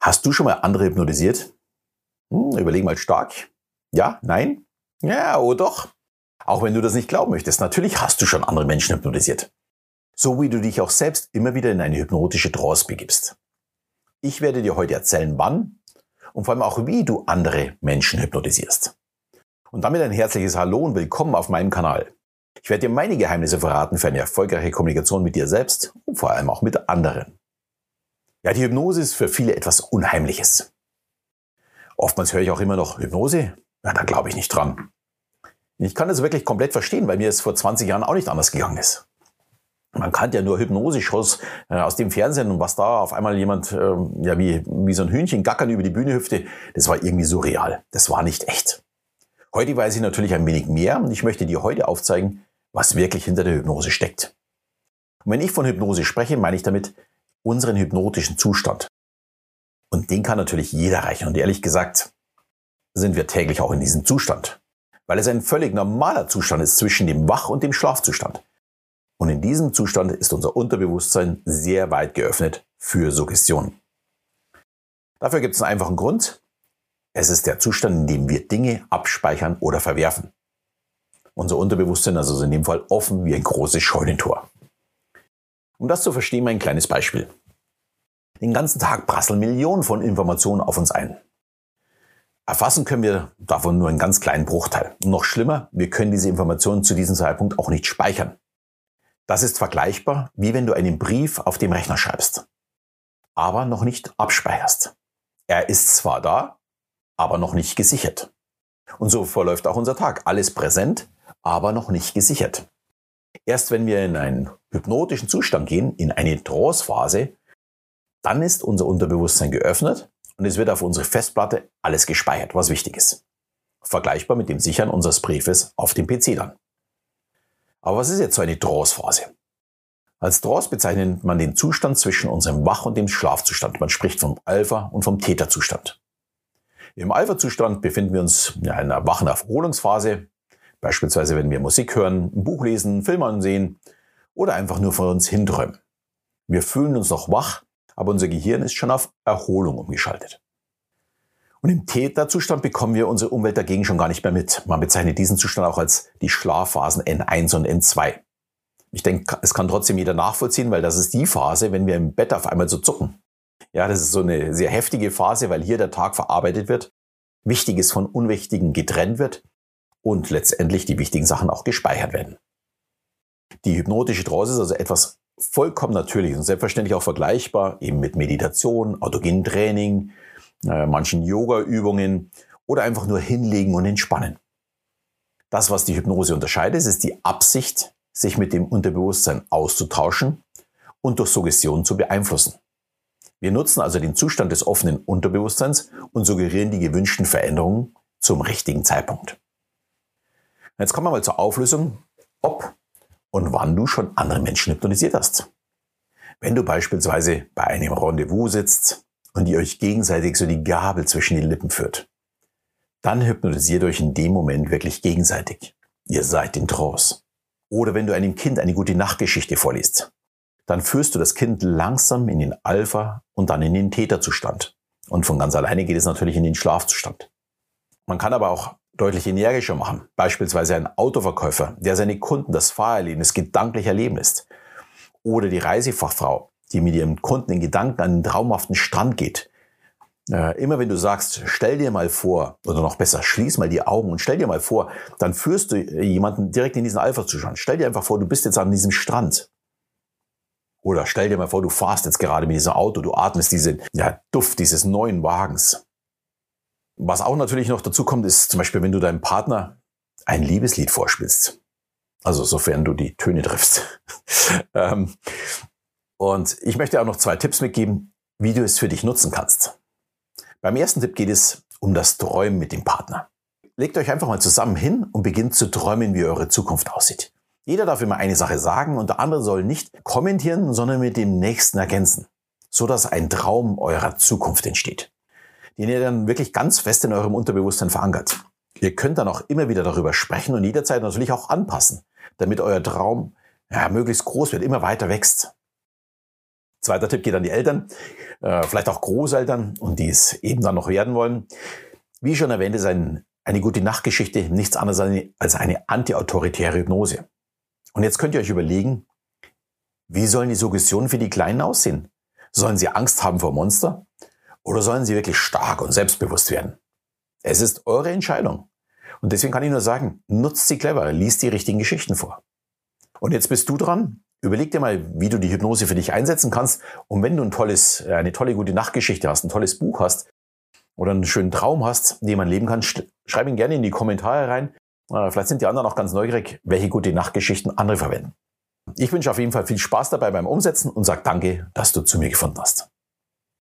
Hast du schon mal andere hypnotisiert? Überleg mal stark. Ja? Nein? Ja, oh doch. Auch wenn du das nicht glauben möchtest, natürlich hast du schon andere Menschen hypnotisiert. So wie du dich auch selbst immer wieder in eine hypnotische Trance begibst. Ich werde dir heute erzählen, wann und vor allem auch wie du andere Menschen hypnotisierst. Und damit ein herzliches Hallo und willkommen auf meinem Kanal. Ich werde dir meine Geheimnisse verraten für eine erfolgreiche Kommunikation mit dir selbst und vor allem auch mit anderen. Ja, die Hypnose ist für viele etwas Unheimliches. Oftmals höre ich auch immer noch Hypnose? Ja, da glaube ich nicht dran. Ich kann das wirklich komplett verstehen, weil mir es vor 20 Jahren auch nicht anders gegangen ist. Man kannte ja nur Hypnose-Shows aus dem Fernsehen und was da auf einmal jemand wie so ein Hühnchen gackern über die Bühne hüpfte, das war irgendwie surreal. Das war nicht echt. Heute weiß ich natürlich ein wenig mehr und ich möchte dir heute aufzeigen, was wirklich hinter der Hypnose steckt. Und wenn ich von Hypnose spreche, meine ich damit unseren hypnotischen Zustand. Und den kann natürlich jeder erreichen. Und ehrlich gesagt sind wir täglich auch in diesem Zustand. Weil es ein völlig normaler Zustand ist zwischen dem Wach- und dem Schlafzustand. Und in diesem Zustand ist unser Unterbewusstsein sehr weit geöffnet für Suggestionen. Dafür gibt es einen einfachen Grund. Es ist der Zustand, in dem wir Dinge abspeichern oder verwerfen. Unser Unterbewusstsein ist also in dem Fall offen wie ein großes Scheunentor. Um das zu verstehen, mal ein kleines Beispiel. Den ganzen Tag prasseln Millionen von Informationen auf uns ein. Erfassen können wir davon nur einen ganz kleinen Bruchteil. Und noch schlimmer, wir können diese Informationen zu diesem Zeitpunkt auch nicht speichern. Das ist vergleichbar, wie wenn du einen Brief auf dem Rechner schreibst, aber noch nicht abspeicherst. Er ist zwar da, aber noch nicht gesichert. Und so verläuft auch unser Tag. Alles präsent, aber noch nicht gesichert. Erst wenn wir in einen hypnotischen Zustand gehen, in eine Trance-Phase, dann ist unser Unterbewusstsein geöffnet und es wird auf unsere Festplatte alles gespeichert, was wichtig ist. Vergleichbar mit dem Sichern unseres Briefes auf dem PC dann. Aber was ist jetzt so eine Trance-Phase? Als Trance bezeichnet man den Zustand zwischen unserem Wach- und dem Schlafzustand. Man spricht vom Alpha- und vom Theta-Zustand. Im Alpha-Zustand befinden wir uns in einer wachen Erholungsphase, beispielsweise wenn wir Musik hören, ein Buch lesen, Film ansehen oder einfach nur vor uns hinträumen. Wir fühlen uns noch wach, aber unser Gehirn ist schon auf Erholung umgeschaltet. Und im Theta-Zustand bekommen wir unsere Umwelt dagegen schon gar nicht mehr mit. Man bezeichnet diesen Zustand auch als die Schlafphasen N1 und N2. Ich denke, es kann trotzdem jeder nachvollziehen, weil das ist die Phase, wenn wir im Bett auf einmal so zucken. Ja, das ist so eine sehr heftige Phase, weil hier der Tag verarbeitet wird, Wichtiges von Unwichtigen getrennt wird und letztendlich die wichtigen Sachen auch gespeichert werden. Die hypnotische Trance ist also etwas vollkommen Natürliches und selbstverständlich auch vergleichbar eben mit Meditation, autogenem Training, manchen Yoga-Übungen oder einfach nur hinlegen und entspannen. Das, was die Hypnose unterscheidet, ist die Absicht, sich mit dem Unterbewusstsein auszutauschen und durch Suggestionen zu beeinflussen. Wir nutzen also den Zustand des offenen Unterbewusstseins und suggerieren die gewünschten Veränderungen zum richtigen Zeitpunkt. Jetzt kommen wir mal zur Auflösung, ob und wann du schon andere Menschen hypnotisiert hast. Wenn du beispielsweise bei einem Rendezvous sitzt und ihr euch gegenseitig so die Gabel zwischen die Lippen führt, dann hypnotisiert euch in dem Moment wirklich gegenseitig. Ihr seid in Trance. Oder wenn du einem Kind eine gute Nachtgeschichte vorliest, dann führst du das Kind langsam in den Alpha- und dann in den Theta-Zustand. Und von ganz alleine geht es natürlich in den Schlafzustand. Man kann aber auch deutlich energischer machen. Beispielsweise ein Autoverkäufer, der seine Kunden das Fahrerlebnis gedanklich erleben lässt. Oder die Reisefachfrau, die mit ihrem Kunden in Gedanken an einen traumhaften Strand geht. Immer wenn du sagst, stell dir mal vor, oder noch besser, schließ mal die Augen und stell dir mal vor, dann führst du jemanden direkt in diesen Alpha-Zustand. Stell dir einfach vor, du bist jetzt an diesem Strand. Oder stell dir mal vor, du fahrst jetzt gerade mit diesem Auto, du atmest diesen Duft dieses neuen Wagens. Was auch natürlich noch dazu kommt, ist zum Beispiel, wenn du deinem Partner ein Liebeslied vorspielst. Also sofern du die Töne triffst. Und ich möchte auch noch 2 Tipps mitgeben, wie du es für dich nutzen kannst. Beim ersten Tipp geht es um das Träumen mit dem Partner. Legt euch einfach mal zusammen hin und beginnt zu träumen, wie eure Zukunft aussieht. Jeder darf immer eine Sache sagen und der andere soll nicht kommentieren, sondern mit dem Nächsten ergänzen, sodass ein Traum eurer Zukunft entsteht, den ihr dann wirklich ganz fest in eurem Unterbewusstsein verankert. Ihr könnt dann auch immer wieder darüber sprechen und jederzeit natürlich auch anpassen, damit euer Traum möglichst groß wird, immer weiter wächst. Zweiter Tipp geht an die Eltern, vielleicht auch Großeltern und die es eben dann noch werden wollen. Wie schon erwähnt, ist eine gute Nachtgeschichte nichts anderes als eine antiautoritäre Hypnose. Und jetzt könnt ihr euch überlegen, wie sollen die Suggestionen für die Kleinen aussehen? Sollen sie Angst haben vor Monster? Oder sollen sie wirklich stark und selbstbewusst werden? Es ist eure Entscheidung. Und deswegen kann ich nur sagen, nutzt sie clever, liest die richtigen Geschichten vor. Und jetzt bist du dran. Überleg dir mal, wie du die Hypnose für dich einsetzen kannst. Und wenn du eine tolle, gute Nachtgeschichte hast, ein tolles Buch hast oder einen schönen Traum hast, den man leben kann, schreib ihn gerne in die Kommentare rein. Vielleicht sind die anderen auch ganz neugierig, welche gute Nachtgeschichten andere verwenden. Ich wünsche auf jeden Fall viel Spaß dabei beim Umsetzen und sage danke, dass du zu mir gefunden hast.